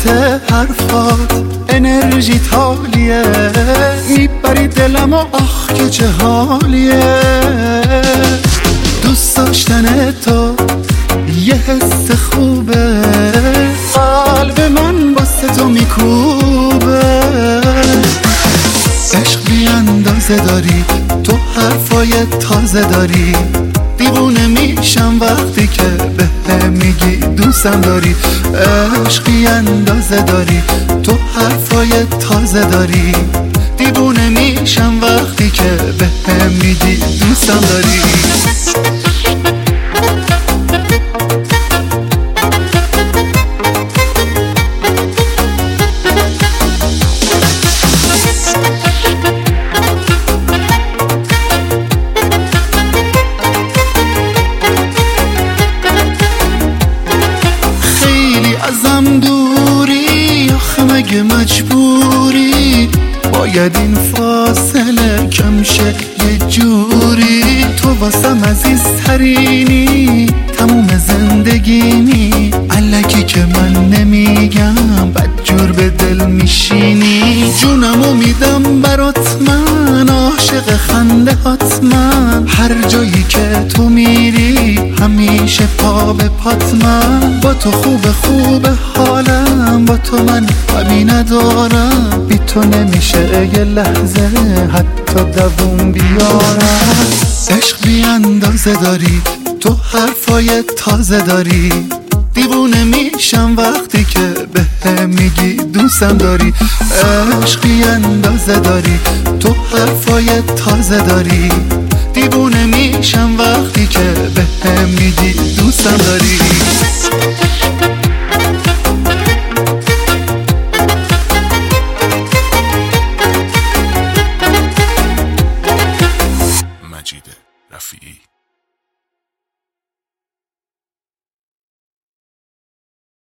صورت حرفات انرژی تالیه، میبری دلم و آخ که چه حالیه. دوست داشتن تو یه حس خوبه، قلب من واسه تو میکوبه. عشق بی اندازه داری، تو حرفای تازه داری، دیوونه میشم وقتی که به میگی دوستم داری. عشق بی اندازه داری، تو حرفای تازه داری، دیوونه میشم وقتی که به میگی دوستم داری. ازم دوری آخه مگه مجبوری، باید این فاصله کم شه یه جوری. تو واسم عزیزترینی، تموم زندگیمی، الکی که من نمیگم بدجور به دل میشینی. جونمو میدم برات من، عاشق خنده هات من، هر جایی که تو میری همیشه پا به پات من. با تو خوبه حالم، با تو من غمی ندارم، بی تو نمیشه یه لحظه حتی دووم بیارم. عشق بی اندازه داری، تو حرفای تازه داری، دیوونه میشم وقتی که به میگی دوستم داری. عشق بی اندازه داری، تو حرفای تازه داری، دیوونه میشم وقتی که به میگی دوستم داری. مجید رفیعی.